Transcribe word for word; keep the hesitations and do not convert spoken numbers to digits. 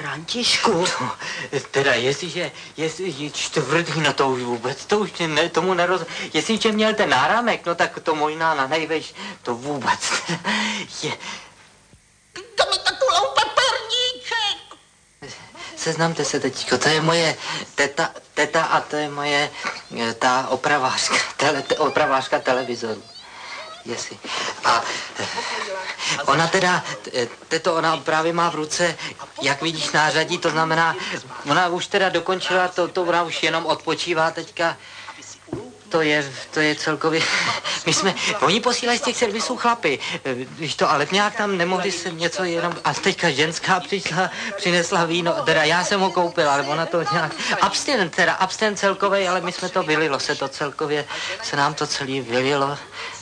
Františku. No, teda jestliže, jestliže čtvrtý, no to už vůbec, to už ne, tomu neroz... Jestliže měl ten náramek, no tak to možná na nejvejš, to vůbec je... To mi tak loupe perníček. Seznamte se, teďko, to je moje teta, teta a to je moje, ta opravářka, tele, te, opravářka televizoru. Jestli. A ona teda, teto, ona právě má v ruce, jak vidíš, nářadí, to znamená, ona už teda dokončila, to, to ona už jenom odpočívá teďka. To je, to je celkově, my jsme, oni posílají z těch servisů chlapy, víš to, ale nějak tam nemohli se něco jenom, a teďka ženská přišla, přinesla víno, teda já jsem ho koupil, ale ona to nějak, abstinent, teda abstinent celkovej, ale my jsme to vylilo se to celkově, se nám to celý vylilo